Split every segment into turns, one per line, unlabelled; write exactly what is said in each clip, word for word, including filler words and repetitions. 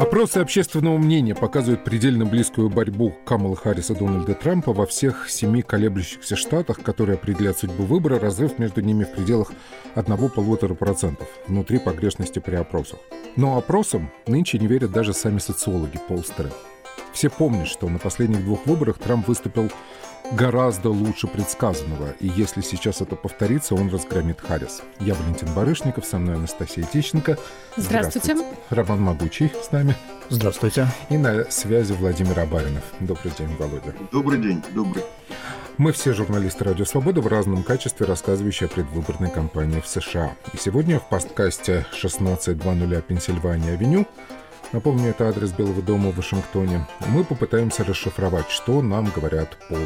Опросы общественного мнения показывают предельно близкую борьбу Камалы Харрис и Дональда Трампа во всех семи колеблющихся штатах, которые определяют судьбу выбора. Разрыв между ними в пределах одного-полутора процентов внутри погрешности при опросах. Но опросам нынче не верят даже сами социологи, полстеры. Все помнят, что на последних двух выборах Трамп выступил гораздо лучше предсказанного, и если сейчас это повторится, он разгромит Харрис. Я Валентин Барышников, со мной Анастасия Тищенко.
Здравствуйте.
Здравствуйте. Роман Могучий с нами.
Здравствуйте.
И на связи Владимир Абаринов. Добрый день, Володя.
Добрый день, добрый.
Мы все журналисты «Радио Свобода» в разном качестве, рассказывающие о предвыборной кампании в США. И сегодня в подкасте шестнадцать двадцать Пенсильвания-авеню, напомню, это адрес Белого дома в Вашингтоне, мы попытаемся расшифровать, что нам говорят полы.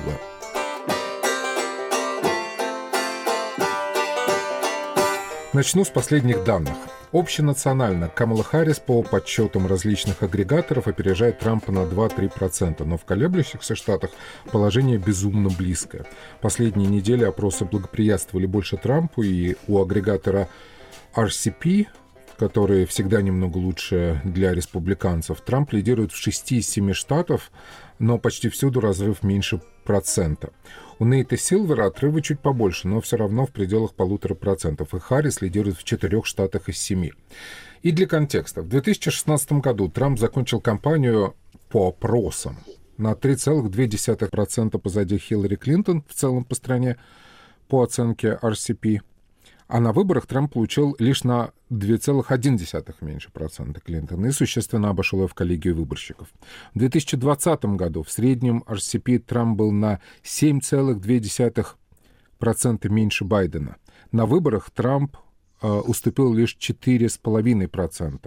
Начну с последних данных. Общенационально Камала Харрис по подсчетам различных агрегаторов опережает Трампа на два-три процента, но в колеблющихся штатах положение безумно близкое. Последние недели опросы благоприятствовали больше Трампу, и у агрегатора ар си пи, который всегда немного лучше для республиканцев, Трамп лидирует в шести из семи штатов, но почти всюду разрыв меньше процента. У Нейта Силвера отрывы чуть побольше, но все равно в пределах полутора процентов, и Харрис лидирует в четырех штатах из семи. И для контекста, в две тысячи шестнадцатом году Трамп закончил кампанию по опросам на три целых две десятых процента позади Хиллари Клинтон в целом по стране, по оценке ар си пи. А на выборах Трамп получил лишь на два целых одна десятых меньше процента Клинтон и существенно обошел ее в коллегии выборщиков. В две тысячи двадцатом году в среднем ар си пи Трамп был на семь целых две десятых процента меньше Байдена. На выборах Трамп э, уступил лишь четыре целых пять десятых процента.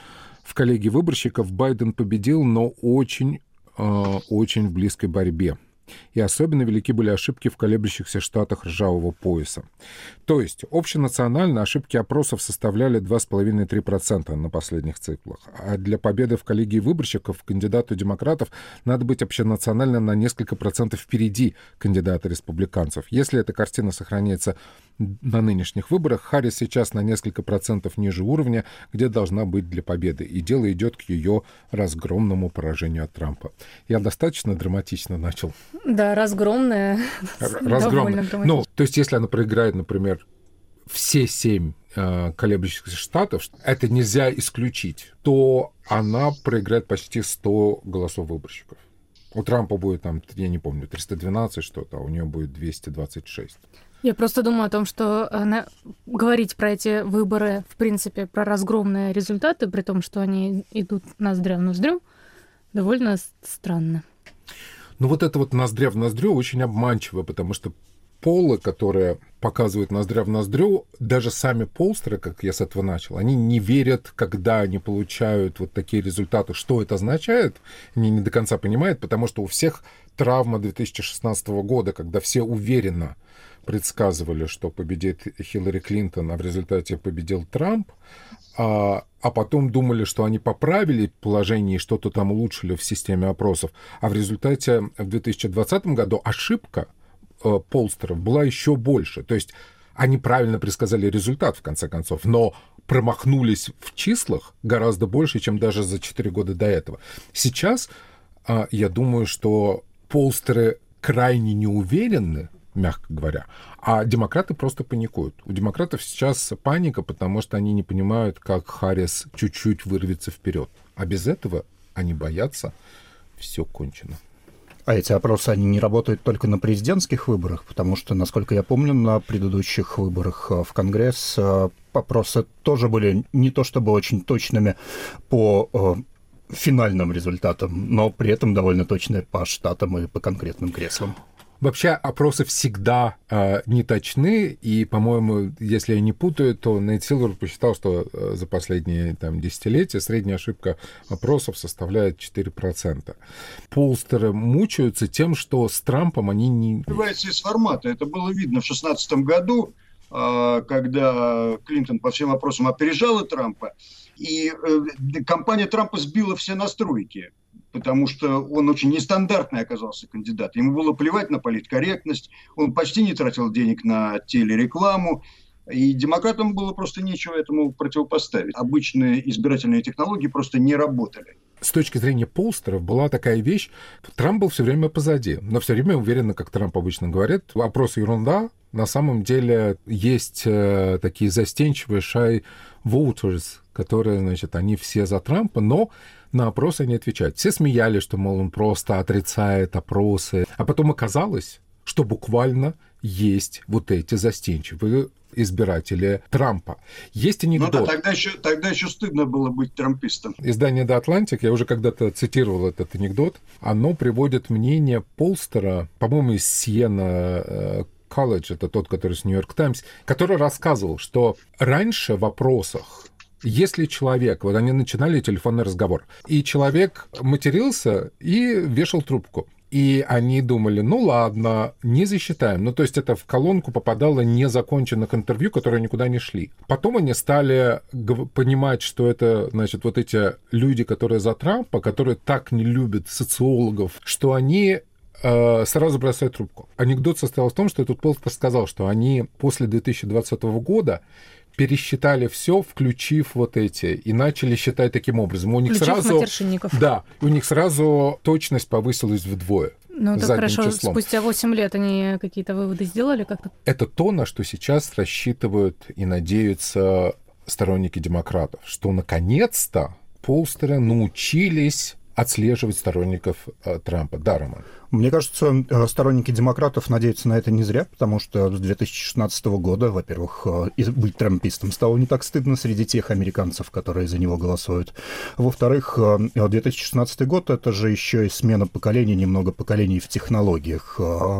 В коллегии выборщиков Байден победил, но очень, э, очень в близкой борьбе. И особенно велики были ошибки в колеблющихся штатах ржавого пояса. То есть общенационально ошибки опросов составляли два целых пять десятых - три процента на последних циклах. А для победы в коллегии выборщиков кандидату демократов надо быть общенационально на несколько процентов впереди кандидата республиканцев. Если эта картина сохраняется на нынешних выборах, Харрис сейчас на несколько процентов ниже уровня, где должна быть для победы. И дело идет к ее разгромному поражению от Трампа. Я достаточно драматично начал.
Да, разгромная.
Разгромная. Ну, то есть, если она проиграет, например, все семь э, колеблющихся штатов, это нельзя исключить, то она проиграет почти сто голосов выборщиков. У Трампа будет там, я не помню, триста двенадцать что-то, а у нее будет двести двадцать шесть.
Я просто думаю о том, что она... говорить про эти выборы, в принципе, про разгромные результаты, при том, что они идут ноздря в ноздрю, довольно странно.
Ну вот это вот ноздря в ноздрю очень обманчиво, потому что полы, которые показывают ноздря в ноздрю, даже сами полстеры, как я с этого начал, они не верят, когда они получают вот такие результаты. Что это означает, они не до конца понимают, потому что у всех травма две тысячи шестнадцатого года, когда все уверенно предсказывали, что победит Хиллари Клинтон, а в результате победил Трамп, а, а потом думали, что они поправили положение и что-то там улучшили в системе опросов, а в результате в две тысячи двадцатом году ошибка э, полстеров была еще больше. То есть они правильно предсказали результат, в конце концов, но промахнулись в числах гораздо больше, чем даже за четыре года до этого. Сейчас э, я думаю, что полстеры крайне неуверенны, мягко говоря, а демократы просто паникуют. У демократов сейчас паника, потому что они не понимают, как Харрис чуть-чуть вырвется вперед. А без этого они боятся, все кончено.
А эти опросы, они не работают только на президентских выборах, потому что, насколько я помню, на предыдущих выборах в Конгресс опросы тоже были не то чтобы очень точными по финальным результатам, но при этом довольно точные по штатам и по конкретным креслам.
Вообще опросы всегда э, не точны, и, по-моему, если я не путаю, то Нейт Силвер посчитал, что э, за последние там, десятилетия средняя ошибка опросов составляет четыре процента. Полстеры мучаются тем, что с Трампом они не...
Выбивается из формата. Это было видно в шестнадцатом году, э, когда Клинтон по всем опросам опережала Трампа, и э, кампания Трампа сбила все настройки. Потому что он очень нестандартный оказался кандидат. Ему было плевать на политкорректность, он почти не тратил денег на телерекламу, и демократам было просто нечего этому противопоставить. Обычные избирательные технологии просто не работали.
с точки зрения полстеров была такая вещь, Трамп был все время позади, но все время уверенно, как Трамп обычно говорит, опрос ерунда. На самом деле есть э, такие застенчивые shy voters, которые, значит, они все за Трампа, но на опросы не отвечают. Все смеялись, что, мол, он просто отрицает опросы. А потом оказалось, что буквально есть вот эти застенчивые избиратели Трампа. Есть анекдот.
Ну да, тогда еще, тогда еще стыдно было быть трампистом.
Издание The Atlantic, я уже когда-то цитировал этот анекдот, оно приводит мнение полстера, по-моему, из Сиена колледж, это тот, который с Нью-Йорк Таймс, который рассказывал, что раньше в опросах, если человек, вот они начинали телефонный разговор, и человек матерился и вешал трубку, и они думали, ну ладно, не засчитаем. Ну, то есть это в колонку попадало незаконченных интервью, которые никуда не шли. Потом они стали понимать, что это, значит, вот эти люди, которые за Трампа, которые так не любят социологов, что они э, сразу бросают трубку. Анекдот состоял в том, что этот полстер сказал, что они после две тысячи двадцатого года пересчитали все, включив вот эти, и начали считать таким образом. У них
включив
сразу,
матершинников.
Да, у них сразу точность повысилась вдвое.
Ну, это хорошо.
Числом.
Спустя восемь лет они какие-то выводы сделали как-то?
Это то, на что сейчас рассчитывают и надеются сторонники демократов, что наконец-то полстеры научились отслеживать сторонников э, Трампа. Да, Роман?
Мне кажется, сторонники демократов надеются на это не зря, потому что с две тысячи шестнадцатого года, во-первых, быть трампистом стало не так стыдно среди тех американцев, которые за него голосуют. Во-вторых, две тысячи шестнадцатый год — это же еще и смена поколений, немного поколений в технологиях.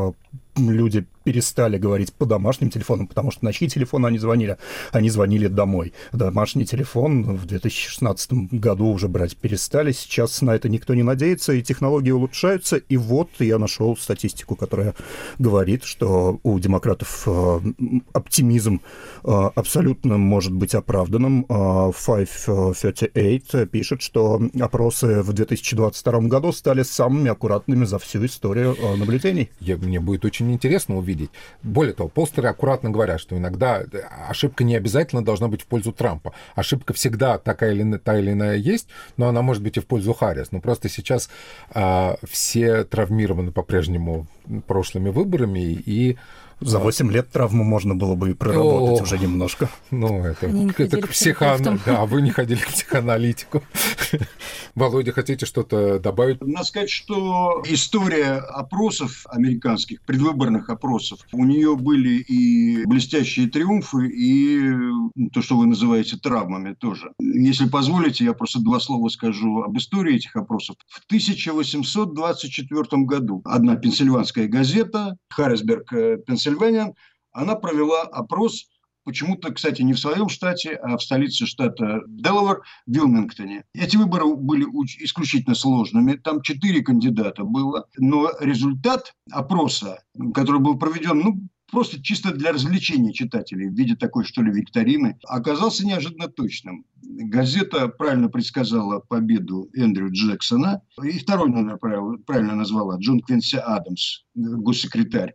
Люди перестали говорить по домашним телефонам, потому что на чьи телефоны они звонили? Они звонили домой. Домашний телефон в две тысячи шестнадцатом году уже брать перестали. Сейчас на это никто не надеется, и технологии улучшаются. И вот я нашел статистику, которая говорит, что у демократов оптимизм абсолютно может быть оправданным. пятьсот тридцать восемь пишет, что опросы в две тысячи двадцать втором году стали самыми аккуратными за всю историю наблюдений.
Я, мне будет очень интересно увидеть. Более того, полстеры аккуратно говорят, что иногда ошибка не обязательно должна быть в пользу Трампа. Ошибка всегда такая или, та или иная есть, но она может быть и в пользу Харрис. Но просто сейчас а, все травмированы по-прежнему прошлыми выборами, и
за восемь лет травму можно было бы и проработать О, уже немножко.
Ну, это, это к психоаналитику. Да, вы не ходили к психоаналитику. Володя, хотите что-то добавить?
Надо сказать, что история опросов американских, предвыборных опросов, у нее были и блестящие триумфы, и то, что вы называете травмами тоже. Если позволите, я просто два слова скажу об истории этих опросов. В тысяча восемьсот двадцать четвёртом году одна пенсильванская газета, Харрисберг, Пенсильвания, она провела опрос, почему-то, кстати, не в своем штате, а в столице штата Делавэр, в Вилмингтоне. Эти выборы были исключительно сложными, там четыре кандидата было, но результат опроса, который был проведен, ну, просто чисто для развлечения читателей в виде такой, что ли, викторины, оказался неожиданно точным. Газета правильно предсказала победу Эндрю Джексона, и второй номер правильно назвала Джон Квинси Адамс, госсекретарь.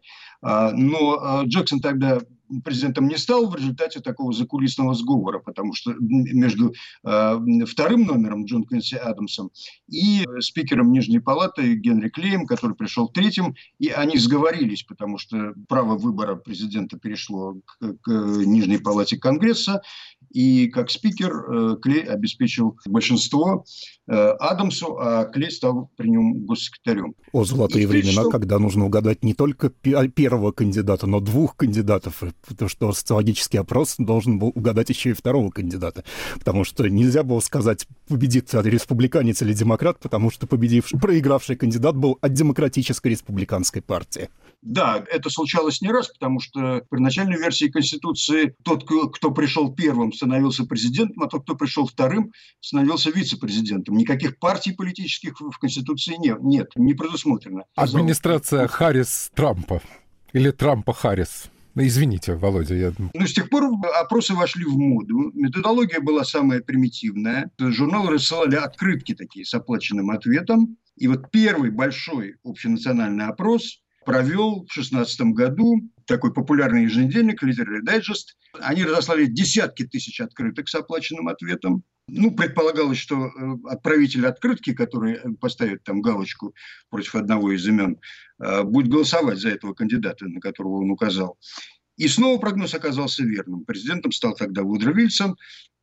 Но Джексон тогда президентом не стал в результате такого закулисного сговора, потому что между вторым номером Джон Квинси Адамсом и спикером Нижней палаты Генри Клеем, который пришел третьим, и они сговорились, потому что право выбора президента перешло к, к Нижней палате Конгресса, и как спикер Клей обеспечил большинство Адамсу, а Клей стал при нем госсекретарем.
О, золотые и времена, что... когда нужно угадать не только первого кандидата, но двух кандидатов, потому что социологический опрос должен был угадать еще и второго кандидата, потому что нельзя было сказать, победит республиканец или демократ, потому что победивший, проигравший кандидат был от демократической республиканской партии.
Да, это случалось не раз, потому что при начальной версии Конституции тот, кто пришел первым, становился президентом, а тот, кто пришел вторым, становился вице-президентом. Никаких партий политических в Конституции нет, нет, не предусмотрено.
Администрация Харрис-Трампа или Трампа-Харрис. Извините, Володя. Я...
Ну, с тех пор опросы вошли в моду. Методология была самая примитивная. Журналы рассылали открытки такие с оплаченным ответом. И вот первый большой общенациональный опрос провел в шестнадцатом году такой популярный еженедельник Literary Digest. Они разослали десятки тысяч открыток с оплаченным ответом. Ну, предполагалось, что отправитель открытки, который поставит там галочку против одного из имен, будет голосовать за этого кандидата, на которого он указал. И снова прогноз оказался верным. Президентом стал тогда Вудро Вильсон.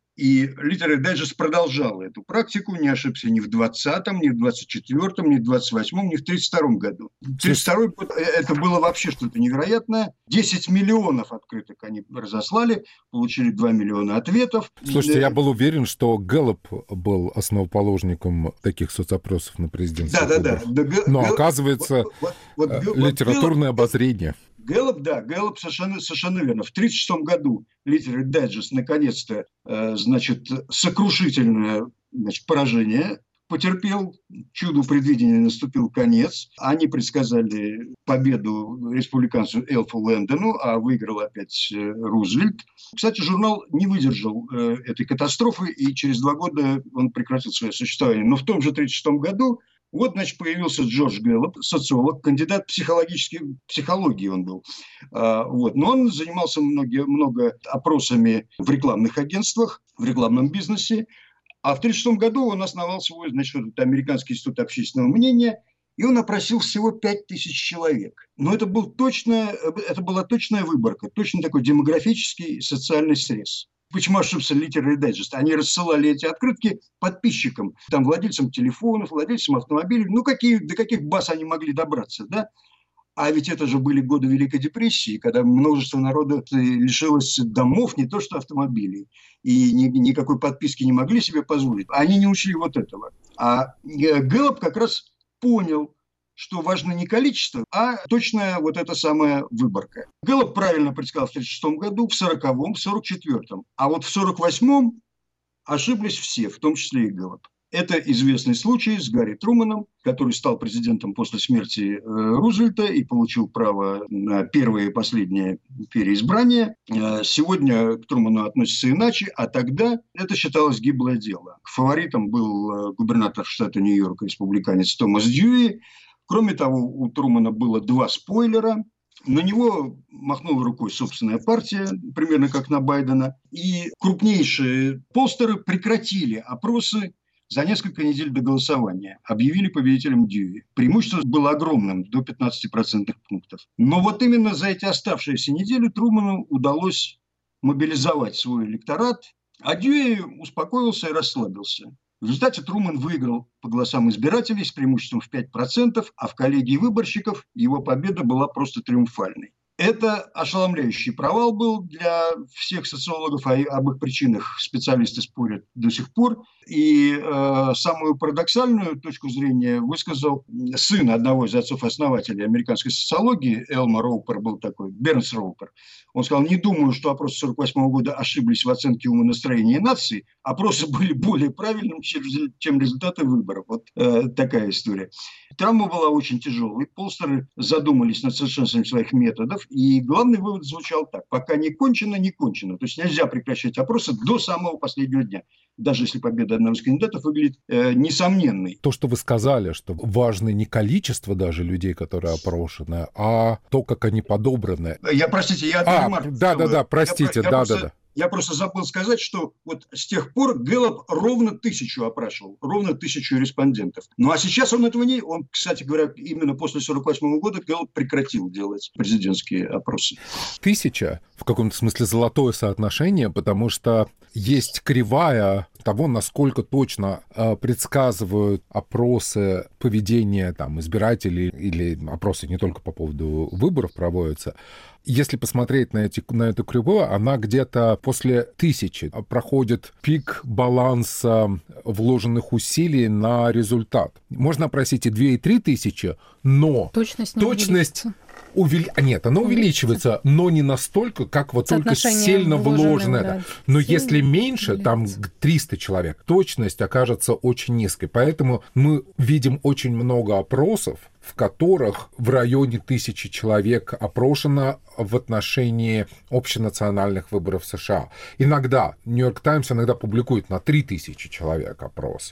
И Literary Digest продолжал эту практику, не ошибся ни в двадцатом, ни в двадцать четвёртом, ни в двадцать восьмом, ни в тридцать втором году. тридцать второй год – это было вообще что-то невероятное. десять миллионов открыток они разослали, получили два миллиона ответов.
Слушайте, я был уверен, что Гэллоп был основоположником таких соцопросов на президентских выборах.
Да, да, да.
Но оказывается, вот, вот, вот, литературное вот, обозрение.
Гэллоп, да, Гэллоп совершенно, совершенно верно. В тридцать шестом году Literary Digest наконец-то, э, значит, сокрушительное, значит, поражение потерпел. Чуду предвидения наступил конец. Они предсказали победу республиканцу Элфу Лэндону, а выиграл опять э, Рузвельт. Кстати, журнал не выдержал э, этой катастрофы, и через два года он прекратил свое существование. Но в том же тридцать шестом году вот, значит, появился Джордж Гэллоп, социолог, кандидат психологической психологии он был. А, вот. Но он занимался многие, много опросами в рекламных агентствах, в рекламном бизнесе. А в тридцать шестом году он основал свой, значит, Американский институт общественного мнения, и он опросил всего пять тысяч человек. Но это, был точно, это была точная выборка, точно такой демографический социальный срез. Почему ошибся Literary Digest? Они рассылали эти открытки подписчикам, там, владельцам телефонов, владельцам автомобилей. Ну, какие, до каких баз они могли добраться, да? А ведь это же были годы Великой депрессии, когда множество народа лишилось домов, не то что автомобилей. И ни, никакой подписки не могли себе позволить. Они не учли вот этого. А Гэллоп как раз понял, что важно не количество, а точная вот эта самая выборка. Гэллоп правильно предсказал в тридцать шестом году, в сороковом, в сорок четвёртом. А вот в сорок восьмом ошиблись все, в том числе и Гэллоп. Это известный случай с Гарри Труманом, который стал президентом после смерти э, Рузвельта и получил право на первое и последнее переизбрание. Э, сегодня к Труману относятся иначе, а тогда это считалось гиблое дело. Фаворитом был э, губернатор штата Нью-Йорк, республиканец Томас Дьюи. Кроме того, у Трумана было два спойлера. На него махнула рукой собственная партия, примерно как на Байдена. И крупнейшие постеры прекратили опросы за несколько недель до голосования. Объявили победителем Дьюи. Преимущество было огромным, до пятнадцати процентных пунктов. Но вот именно за эти оставшиеся недели Труману удалось мобилизовать свой электорат, а Дьюи успокоился и расслабился. В результате Труман выиграл по голосам избирателей с преимуществом в пять процентов, а в коллегии выборщиков его победа была просто триумфальной. Это ошеломляющий провал был для всех социологов, а об их причинах специалисты спорят до сих пор. И э, самую парадоксальную точку зрения высказал сын одного из отцов-основателей американской социологии, Элмар Роупер был такой, Бернс Роупер. Он сказал: не думаю, что опросы сорок восьмого года ошиблись в оценке умонастроения нации. Опросы были более правильными, чем результаты выборов. Вот э, такая история. Травма была очень тяжелой. Полстеры задумались над совершенствованием своих методов. И главный вывод звучал так: пока не кончено, не кончено. То есть нельзя прекращать опросы до самого последнего дня, даже если победа одного из кандидатов выглядит э, несомненной.
То, что вы сказали, что важно не количество даже людей, которые опрошены, а то, как они подобраны.
Я, простите, я...
А, да-да-да, простите, да-да-да.
Я просто забыл сказать, что вот с тех пор Гэллоп ровно тысячу опрашивал, ровно тысячу респондентов. Ну а сейчас он этого не... Он, кстати говоря, именно после сорок восьмого года Гэллоп прекратил делать президентские опросы.
Тысяча в каком-то смысле золотое соотношение, потому что есть кривая того, насколько точно э, предсказывают опросы поведения там, избирателей, или опросы не только по поводу выборов проводятся. Если посмотреть на, эти, на эту кривую, она где-то после тысячи проходит пик баланса вложенных усилий на результат. Можно опросить и две, и три тысячи, но
точность,
точность увели... Нет, она увеличивается, но не настолько, как вот только сильно вложено. Да. Но сильно если меньше, там триста человек, точность окажется очень низкой. Поэтому мы видим очень много опросов, в которых в районе тысячи человек опрошено в отношении общенациональных выборов в США. Иногда Нью-Йорк Таймс иногда публикует на три тысячи человек опрос.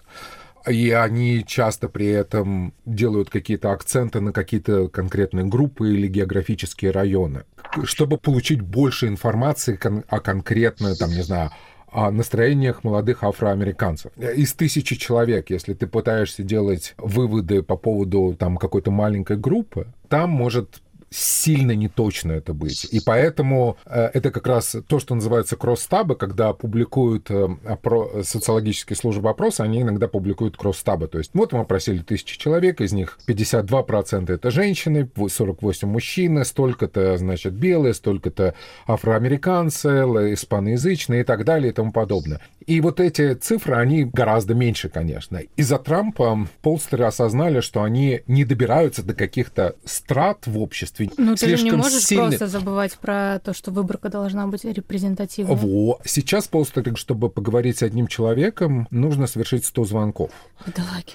И они часто при этом делают какие-то акценты на какие-то конкретные группы или географические районы, чтобы получить больше информации о конкретной, там, не знаю, о настроениях молодых афроамериканцев. Из тысячи человек, если ты пытаешься делать выводы по поводу там какой-то маленькой группы, там может сильно неточно это быть. И поэтому э, это как раз то, что называется кросс-табы, когда публикуют э, опро- социологические службы опроса, они иногда публикуют кросс-табы. То есть вот мы опросили тысячи человек, из них пятьдесят два процента это женщины, сорок восемь мужчины, столько-то, значит, белые, столько-то афроамериканцы, испаноязычные и так далее и тому подобное. И вот эти цифры, они гораздо меньше, конечно. Из-за Трампа полстеры осознали, что они не добираются до каких-то страт в обществе.
Ну, ты же не можешь
сильно...
просто забывать про то, что выборка должна быть репрезентативной.
Во. Сейчас полстеры, чтобы поговорить с одним человеком, нужно совершить сто звонков.
Бедолаги.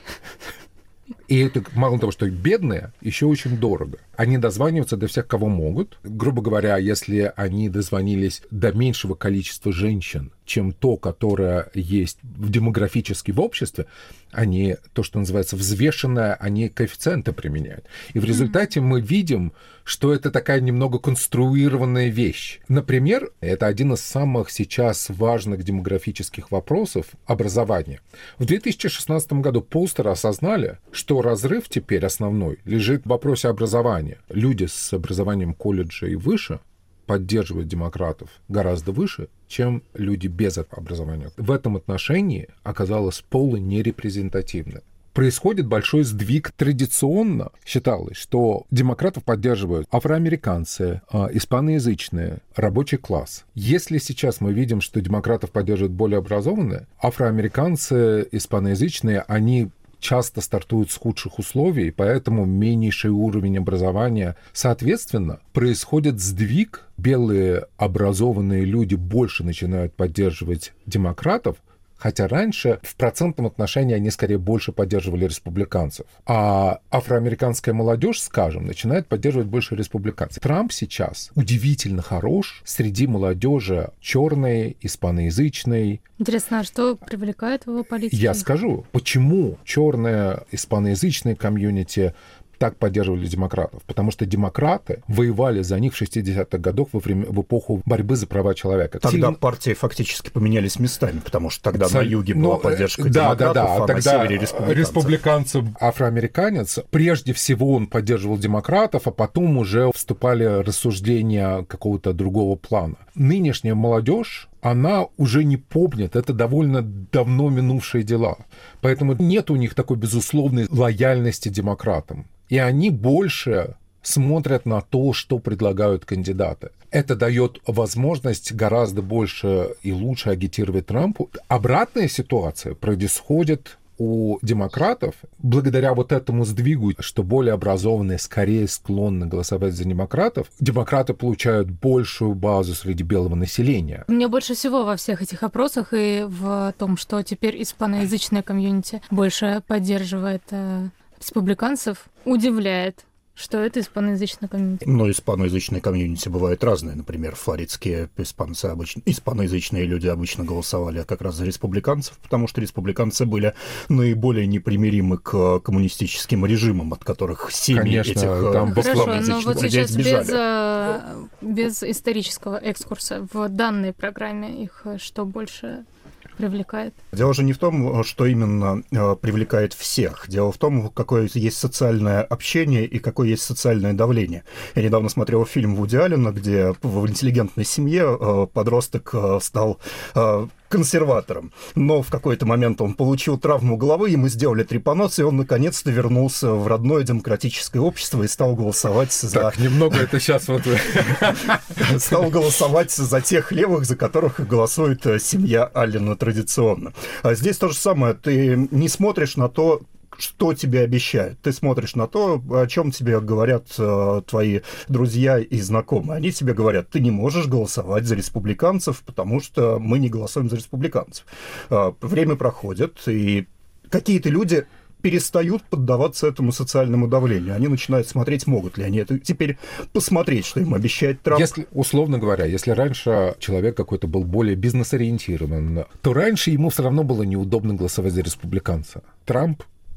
И это мало того, что бедные, еще очень дорого. Они дозваниваются до всех, кого могут. Грубо говоря, если они дозвонились до меньшего количества женщин, чем то, которое есть демографически в обществе, они, то, что называется взвешенное, они коэффициенты применяют. И в результате mm-hmm. мы видим, что это такая немного конструированная вещь. Например, это один из самых сейчас важных демографических вопросов — образование. В две тысячи шестнадцатом году полстеры осознали, что разрыв теперь основной лежит в вопросе образования. Люди с образованием колледжа и выше поддерживают демократов гораздо выше, чем люди без образования. В этом отношении оказалось поле нерепрезентативно. Происходит большой сдвиг. Традиционно считалось, что демократов поддерживают афроамериканцы, испаноязычные, рабочий класс. Если сейчас мы видим, что демократов поддерживают более образованные, афроамериканцы, испаноязычные, они часто стартуют с худших условий, поэтому меньший уровень образования. Соответственно, происходит сдвиг. Белые образованные люди больше начинают поддерживать демократов, хотя раньше в процентном отношении они скорее больше поддерживали республиканцев. А афроамериканская молодежь, скажем, начинает поддерживать больше республиканцев. Трамп сейчас удивительно хорош среди молодежи черной, испаноязычной.
Интересно, а что привлекает в его политике?
Я скажу, почему черная испаноязычная комьюнити так поддерживали демократов. Потому что демократы воевали за них в шестидесятых годах во время, в эпоху борьбы за права человека.
Тогда
Сильно...
партии фактически поменялись местами, потому что тогда Цель... на юге
ну,
была поддержка
да,
демократов,
да, да.
а
тогда
на севере республиканцев.
республиканцы, афроамериканец, прежде всего он поддерживал демократов, а потом уже вступали рассуждения какого-то другого плана. Нынешняя молодежь, она уже не помнит, это довольно давно минувшие дела. Поэтому нет у них такой безусловной лояльности демократам. И они больше смотрят на то, что предлагают кандидаты. Это дает возможность гораздо больше и лучше агитировать Трампу. Обратная ситуация происходит у демократов, благодаря вот этому сдвигу, что более образованные скорее склонны голосовать за демократов, демократы получают большую базу среди белого населения.
Мне больше всего во всех этих опросах и в том, что теперь испаноязычная комьюнити больше поддерживает э, республиканцев, удивляет, что это испаноязычная комьюнити.
Но испаноязычные комьюнити бывают разные. Например, флоридские испанцы обычно, испаноязычные люди обычно голосовали как раз за республиканцев, потому что республиканцы были наиболее непримиримы к коммунистическим режимам, от которых семьи
Конечно,
этих
там
Хорошо, но вот
людей
сейчас
сбежали.
без, без исторического экскурса в данной программе их что больше привлекает?
Дело же не в том, что именно э, привлекает всех. Дело в том, какое есть социальное общение и какое есть социальное давление. Я недавно смотрел фильм Вуди Аллена, где в интеллигентной семье э, подросток э, стал э, консерватором. Но в какой-то момент он получил травму головы, ему сделали трепанос, и он наконец-то вернулся в родное демократическое общество и стал голосовать за...
Так, немного это сейчас вот...
Стал голосовать за тех левых, за которых голосует семья Аллена традиционно. А здесь то же самое. Ты не смотришь на то, что тебе обещают. Ты смотришь на то, о чем тебе говорят э, твои друзья и знакомые. Они тебе говорят, ты не можешь голосовать за республиканцев, потому что мы не голосуем за республиканцев. Э, время проходит, и какие-то люди перестают поддаваться этому социальному давлению. Они начинают смотреть, могут ли они это теперь посмотреть, что им обещает Трамп.
Если, условно говоря, если раньше человек какой-то был более бизнес-ориентирован, то раньше ему все равно было неудобно голосовать за республиканца. Трамп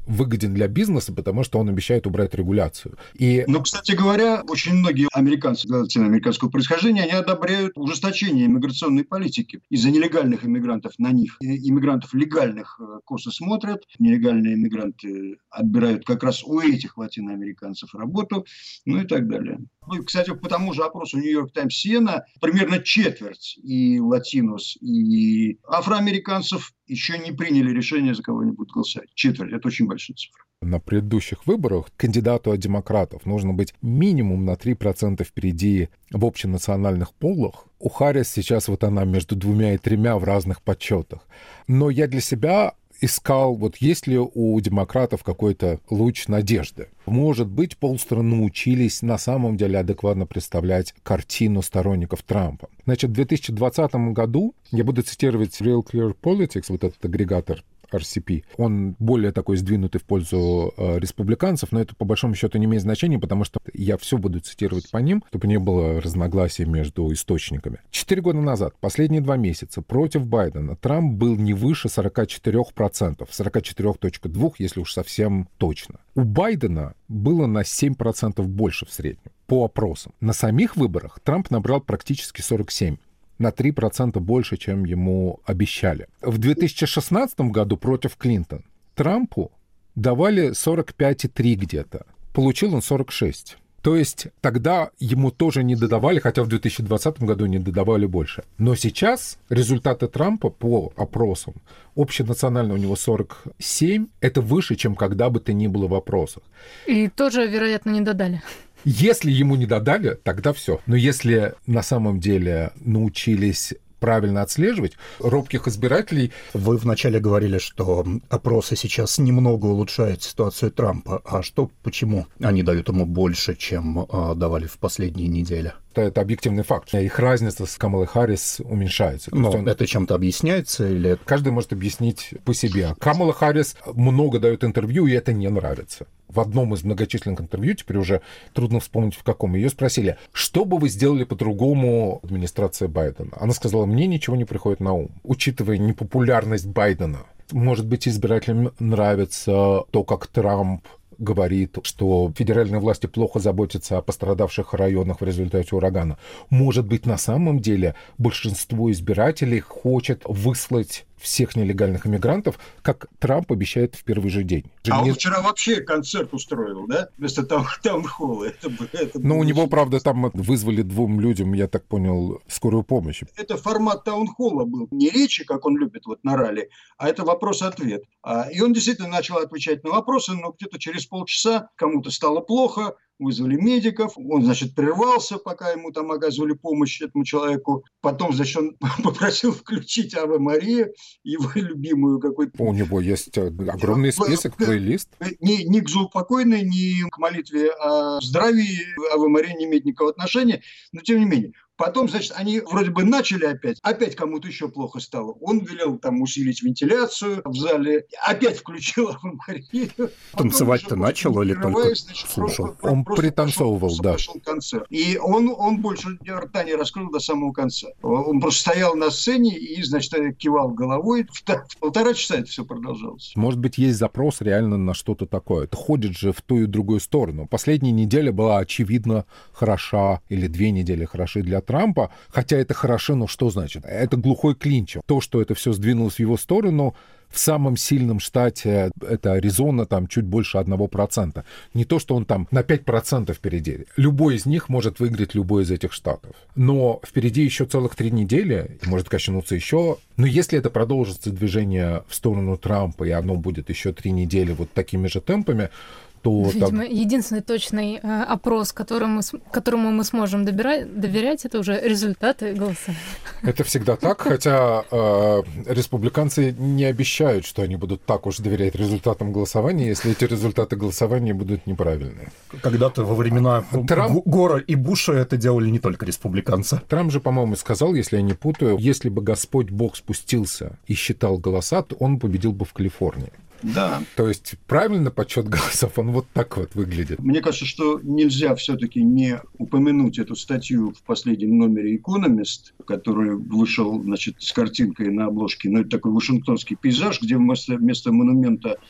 выгоден для бизнеса, потому что он обещает убрать регуляцию. И...
Ну, кстати говоря, очень многие американцы латиноамериканского происхождения, они одобряют ужесточение иммиграционной политики из-за нелегальных иммигрантов на них. И иммигрантов легальных косо смотрят, нелегальные иммигранты отбирают как раз у этих латиноамериканцев работу, ну и так далее. Ну, и, кстати, по тому же опросу Нью-Йорк Таймс Сиена примерно четверть и латинос, и афроамериканцев еще не приняли решение, за кого они будут голосовать. Четверть – это очень большая цифра.
На предыдущих выборах кандидату от демократов нужно быть минимум на три процента впереди в общенациональных полах. У Харрис сейчас вот она между двумя и тремя в разных подсчетах. Но я для себя искал, вот есть ли у демократов какой-то луч надежды. Может быть, полстраны научились на самом деле адекватно представлять картину сторонников Трампа. Значит, в две тысячи двадцатом году, я буду цитировать Real Clear Politics, вот этот агрегатор ар си пи, он более такой сдвинутый в пользу э, республиканцев, но это по большому счету не имеет значения, потому что я все буду цитировать по ним, чтобы не было разногласий между источниками. Четыре года назад, последние два месяца, против Байдена Трамп был не выше сорок четыре процента, сорок четыре целых два, если уж совсем точно. У Байдена было на семь процентов больше в среднем по опросам. На самих выборах Трамп набрал практически сорок семь. На три процента больше, чем ему обещали. В две тысячи шестнадцатом году против Клинтон Трампу давали сорок пять целых три где-то. Получил он сорок шесть. То есть тогда ему тоже не додавали, хотя в две тысячи двадцатом году не додавали больше. Но сейчас результаты Трампа по опросам, общенационально у него сорок семь, это выше, чем когда бы то ни было в опросах.
И тоже, вероятно, не додали.
Если ему не додали, тогда все. Но если на самом деле научились правильно отслеживать робких избирателей...
Вы вначале говорили, что опросы сейчас немного улучшают ситуацию Трампа. А что, почему они дают ему больше, чем э, давали в последние недели?
Это объективный факт. Их разница с Камалой Харрис уменьшается.
Но
он...
это чем-то объясняется? Или...
Каждый может объяснить по себе. Камала Харрис много дает интервью, и это не нравится. В одном из многочисленных интервью, теперь уже трудно вспомнить в каком, ее спросили, что бы вы сделали по-другому в администрации Байдена? Она сказала, мне ничего не приходит на ум. Учитывая непопулярность Байдена, может быть, избирателям нравится то, как Трамп говорит, что федеральные власти плохо заботятся о пострадавших районах в результате урагана. Может быть, на самом деле большинство избирателей хочет выслать всех нелегальных иммигрантов, как Трамп обещает в первый же день.
А он вчера вообще концерт устроил, да? Вместо таунхолла. Это, это
Но у него, правда, там вызвали двум людям, я так понял, скорую помощь.
Это формат таунхолла был. Не речи, как он любит вот на ралли, а это вопрос-ответ. И он действительно начал отвечать на вопросы, но где-то через полчаса кому-то стало плохо, вызвали медиков, он, значит, прервался, пока ему там оказывали помощь этому человеку. Потом, значит, он попросил включить «Аве Мария», его любимую какой-то...
У него есть огромный список, плейлист.
Ни, ни к заупокойной, ни к молитве о здравии «Аве Мария» не имеет никакого отношения, но тем не менее. Потом, значит, они вроде бы начали опять, опять кому-то еще плохо стало. Он велел там усилить вентиляцию в зале, опять включил «Аве Марию».
Танцевать-то начал или только
значит,
слушал?
Просто,
он
просто
пританцовывал,
пошел,
да.
Пошел концерт. И он, он больше рта не раскрыл до самого конца. Он просто стоял на сцене и, значит, кивал головой. В полтора часа это все продолжалось.
Может быть, есть запрос реально на что-то такое. Это ходит же в ту и другую сторону. Последняя неделя была, очевидно, хороша, или две недели хороши для Трампа, хотя это хорошо, но что значит? Это глухой клинч. То, что это все сдвинулось в его сторону, в самом сильном штате, это Аризона, там чуть больше одного процента. Не то, что он там на пять процентов впереди. Любой из них может выиграть любой из этих штатов. Но впереди еще целых три недели, может качнуться еще. Но если это продолжится движение в сторону Трампа, и оно будет еще три недели вот такими же темпами, то...
Видимо,
так...
единственный точный э, опрос, которому, которому мы сможем добирать, доверять, это уже результаты голосования.
Это всегда так, хотя э, республиканцы не обещают, что они будут так уж доверять результатам голосования, если эти результаты голосования будут неправильные.
Когда-то во времена Трамп... Гора и Буша это делали не только республиканцы.
Трамп же, по-моему, сказал, если я не путаю, если бы Господь Бог спустился и считал голоса, то он победил бы в Калифорнии.
Да.
То есть правильно подсчет голосов, он вот так вот выглядит.
Мне кажется, что нельзя все-таки не упомянуть эту статью в последнем номере «Экономист», который вышел, значит, с картинкой на обложке. Ну, это такой вашингтонский пейзаж, где вместо, вместо монумента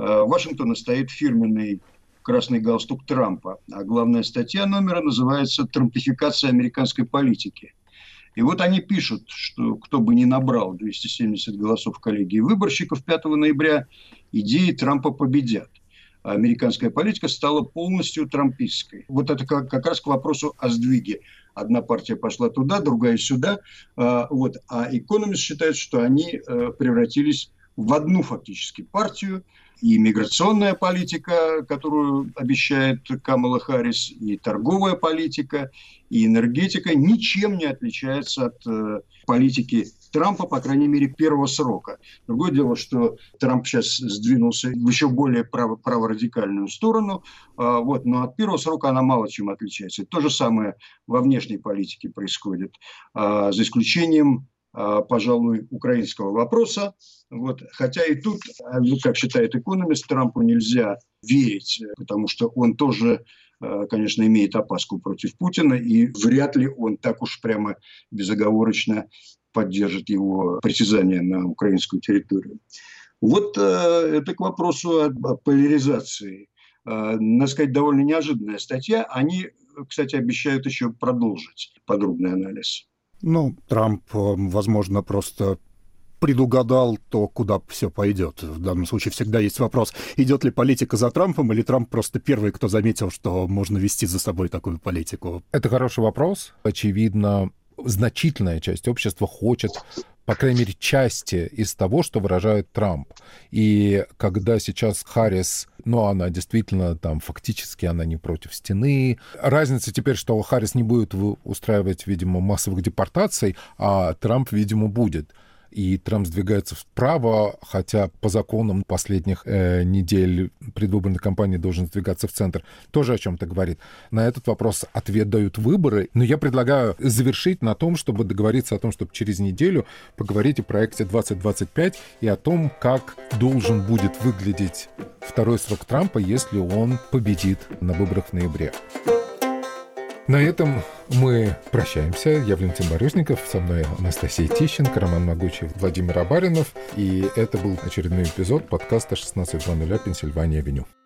в Вашингтоне стоит фирменный красный галстук Трампа, а главная статья номера называется «Трампификация американской политики». И вот они пишут, что кто бы ни набрал двести семьдесят голосов в коллегии выборщиков пятого ноября, идеи Трампа победят. А американская политика стала полностью трампистской. Вот это как, как раз к вопросу о сдвиге. Одна партия пошла туда, другая сюда. А, вот. а экономист считает, что они а, превратились в одну фактически партию. И миграционная политика, которую обещает Камала Харрис, и торговая политика, и энергетика ничем не отличается от э, политики Трампа, по крайней мере, первого срока. Другое дело, что Трамп сейчас сдвинулся в еще более право, праворадикальную сторону, э, вот, но от первого срока она мало чем отличается. То же самое во внешней политике происходит, э, за исключением, пожалуй, украинского вопроса. Вот. Хотя и тут, как считает экономист, Трампу нельзя верить, потому что он тоже, конечно, имеет опаску против Путина, и вряд ли он так уж прямо безоговорочно поддержит его притязание на украинскую территорию. Вот это к вопросу о поляризации. Надо сказать, довольно неожиданная статья. Они, кстати, обещают еще продолжить подробный анализ.
Ну, Трамп, возможно, просто предугадал то, куда все пойдет. В данном случае всегда есть вопрос, идет ли политика за Трампом, или Трамп просто первый, кто заметил, что можно вести за собой такую политику.
Это хороший вопрос. Очевидно, значительная часть общества хочет, по крайней мере, части из того, что выражает Трамп. И когда сейчас Харрис, ну, она действительно там фактически она не против стены. Разница теперь, что Харрис не будет устраивать, видимо, массовых депортаций, а Трамп, видимо, будет. И Трамп сдвигается вправо, хотя по законам последних э, недель предвыборной кампании должен сдвигаться в центр. Тоже о чем-то говорит. На этот вопрос ответ дают выборы. Но я предлагаю завершить на том, чтобы договориться о том, чтобы через неделю поговорить о проекте двадцать двадцать пять и о том, как должен будет выглядеть второй срок Трампа, если он победит на выборах в ноябре. На этом мы прощаемся. Я Валентин Барышников, со мной Анастасия Тищенко, Роман Могучев, Владимир Абаринов. И это был очередной эпизод подкаста шестнадцать ноль ноль Пенсильвания-авеню.